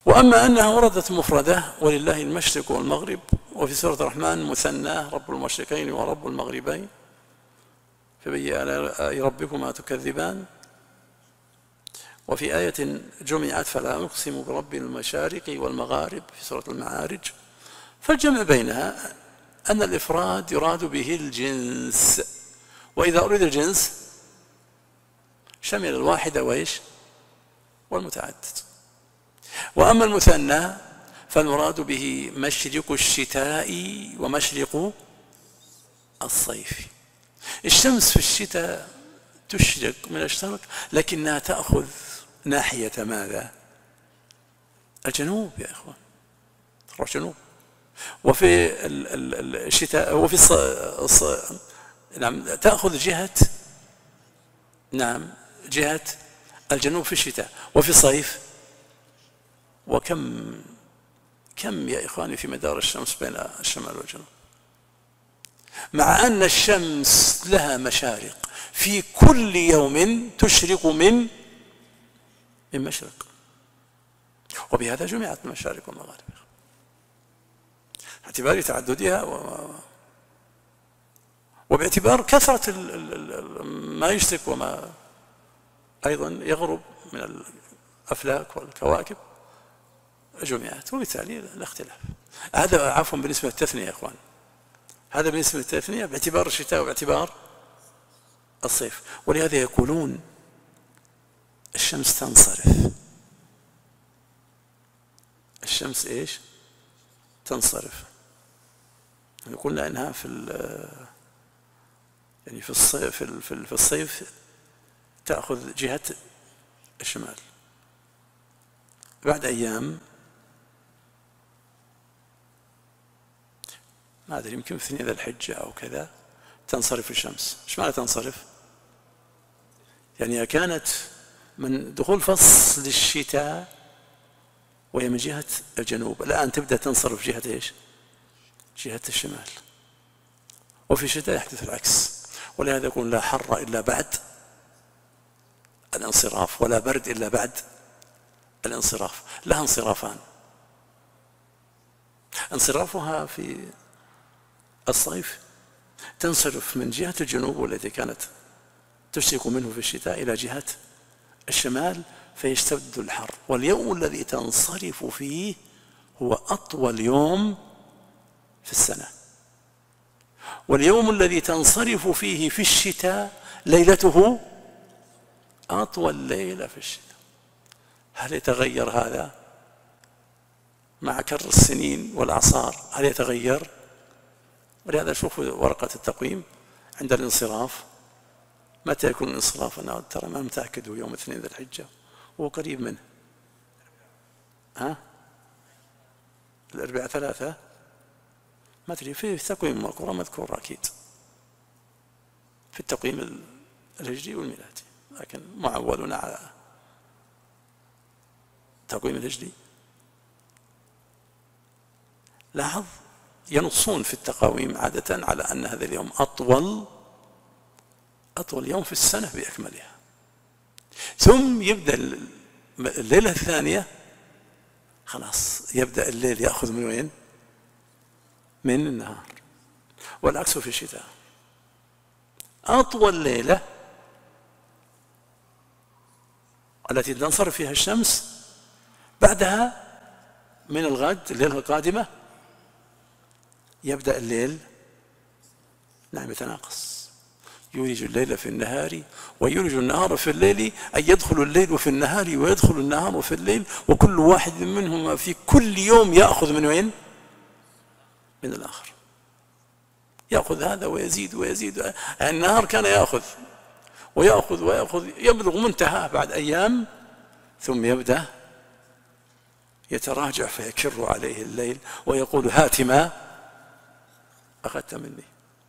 وأما أنها وردت مفردة ولله المشرق والمغرب، وفي سورة الرحمن مثناه رب المشرقين ورب المغربين، فبأي آلاء ربكما تكذبان. وفي آية جمعت فلا أقسم برب المشارق والمغارب في سورة المعارج. فالجمع بينها أن الإفراد يراد به الجنس، وإذا أريد الجنس شمل الواحد وإيش والمتعدد. وأما المثنى فالمراد به مشرق الشتاء ومشرق الصيف. الشمس في الشتاء تشرق من الشرق لكنها تأخذ ناحية ماذا؟ الجنوب يا إخوان، تروح جنوب. وفي الشتاء وفي نعم تأخذ جهة، نعم جهة الجنوب في الشتاء. وفي الصيف وكم يا إخواني في مدار الشمس بين الشمال والجنوب، مع أن الشمس لها مشارق في كل يوم تشرق من مشرق، وبهذا جمعت المشارق والمغارب باعتبار تعددها وباعتبار كثرة ما يشرق وما أيضا يغرب من الأفلاك والكواكب جمعت، وبالتالي لا اختلاف. هذا عفوا بالنسبة للتثنية يا إخوان، هذا بالنسبة للتثنية باعتبار الشتاء وباعتبار الصيف. ولهذا يقولون الشمس تنصرف. الشمس ايش؟ تنصرف. قلنا انها يعني في الصيف تأخذ جهة الشمال، بعد أيام ما أدري يمكن في 2 ذي الحجة أو كذا تنصرف الشمس. إيش معنى تنصرف؟ يعني كانت من دخول فصل الشتاء وهي من جهة الجنوب، الآن تبدأ تنصرف جهة إيش؟ جهة الشمال. وفي الشتاء يحدث العكس، ولهذا يقول لا حر إلا بعد الانصراف ولا برد إلا بعد الانصراف. لها انصرافان، انصرافها في الصيف تنصرف من جهة الجنوب والتي كانت تشرق منه في الشتاء إلى جهة الشمال فيشتد الحر. واليوم الذي تنصرف فيه هو أطول يوم في السنة، واليوم الذي تنصرف فيه في الشتاء ليلته أطول ليلة في الشتاء. هل يتغير هذا مع كر السنين والأعصار؟ هل يتغير؟ ولهذا شوفوا ورقة التقويم عند الانصراف متى يكون الانصراف. أنا ترى ما متأكد، هو يوم 2 ذي الحجة وهو قريب منه. الأربعاء 3 ما أدري، في تقويم القرآن مذكور أكيد في التقويم الهجري والميلادي، لكن معولنا على التقويم الهجري. لاحظ ينصون في التقاويم عادة على أن هذا اليوم أطول يوم في السنة بأكملها. ثم يبدأ الليلة الثانية، خلاص يبدأ الليل يأخذ من وين؟ من النهار. والعكس في الشتاء، أطول ليلة التي تنصرف فيها الشمس بعدها من الغد الليلة القادمة يبدأ الليل نعم يتناقص، يولج الليل في النهار ويولج النهار في الليل، أي يدخل الليل في النهار ويدخل النهار في الليل، وكل واحد منهما في كل يوم يأخذ من وين؟ من الآخر. يأخذ هذا ويزيد ويزيد. النهار كان يأخذ ويأخذ ويأخذ يبلغ منتهى بعد أيام، ثم يبدأ يتراجع فيكر عليه الليل ويقول هات ما أخذت مني.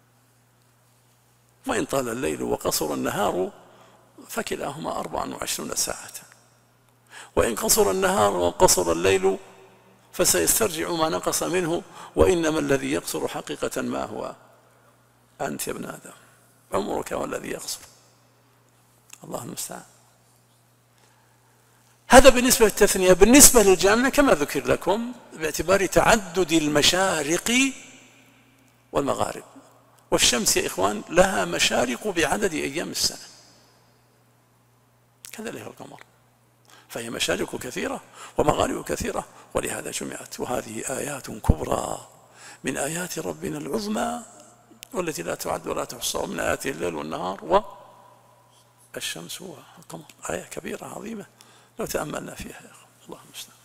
وإن طال الليل وقصر النهار فكلاهما 24 ساعة، وإن قصر النهار وقصر الليل فسيسترجع ما نقص منه، وإنما الذي يقصر حقيقة ما هو؟ أنت يا ابن آدم، عمرك هو الذي يقصر. الله المستعان. هذا بالنسبة للتثنية. بالنسبة للجمع كما ذكر لكم باعتبار تعدد المشارق والمغارب، والشمس يا إخوان لها مشارق بعدد أيام السنة كذلك القمر، فهي مشارق كثيرة ومغارب كثيرة، ولهذا جمعت. وهذه آيات كبرى من آيات ربنا العظمى والتي لا تعد ولا تحصى، من آياته الليل والنهار والشمس والقمر. آية كبيرة عظيمة لو تأملنا فيها يا أخي. الله المستعان.